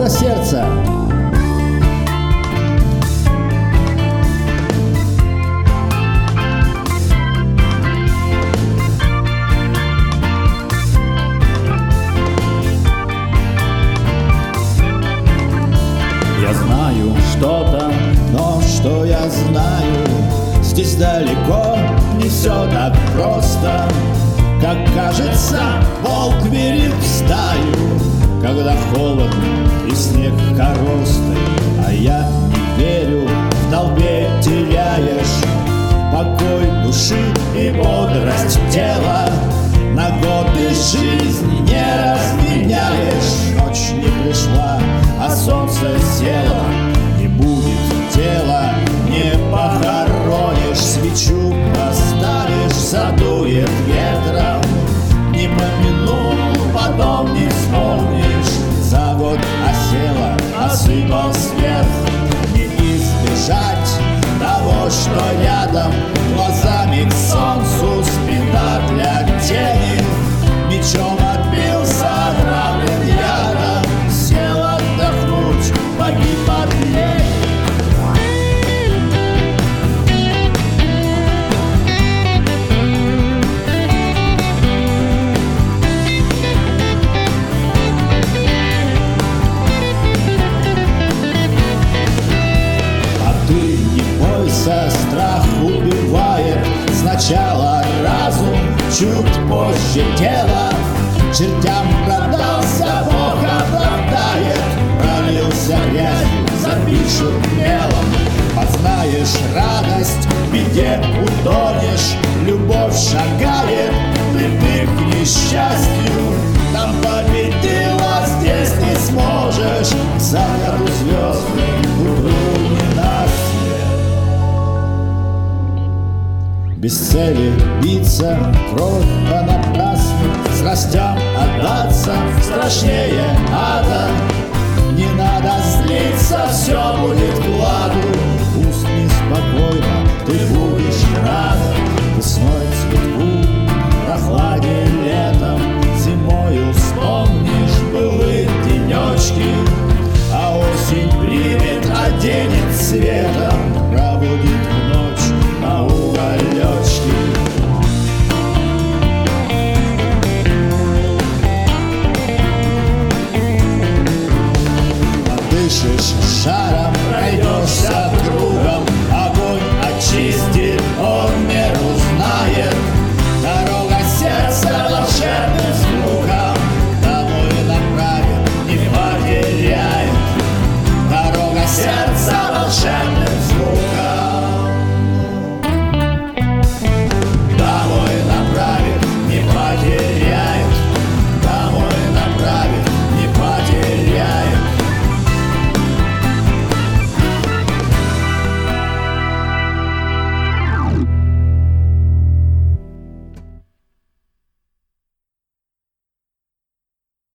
доброго сердца. Я знаю что-то, Но что я знаю, здесь далеко не все так просто. Как кажется, волк верит в стаю, когда холодно и снег коростой. А я не верю, в толпе теряешь покой души и бодрость тела. На годы жизни не разменяешь. Ночь не пришла, а солнце село. Не будет тела, не похоронишь. Свечу поставишь, задует ветром. Не помянул, потом не вспомнишь. За год осела, осыпал сверху. Не избежать того, что рядом. Глазами к солнцу, спина для тени. Мечом отбился, отравлен ядом. Сел отдохнуть, погиб от лени. Страх убивает сначала разум, чуть позже тело. Чертям продался, Бог оправдает. Пролился грязью, запишут мелом. Познаешь радость, в беде утонешь. Любовь шагает, ты к несчастью. Там победила, здесь не сможешь. К закату звезды, утру ненастье. Без цели биться, кровь понапрасну. Страстям отдаться страшнее ада. Не надо злиться, все будет кладу. Усни спокойно, ты будешь рада. Весной цветку, прохладе летом. Зимою вспомнишь былые денечки. А осень примет, оденет цветом. Пробудит в ночь на уголечке. Подышишь шаром, пройдешься кругом. Огонь очистит, он меру знает.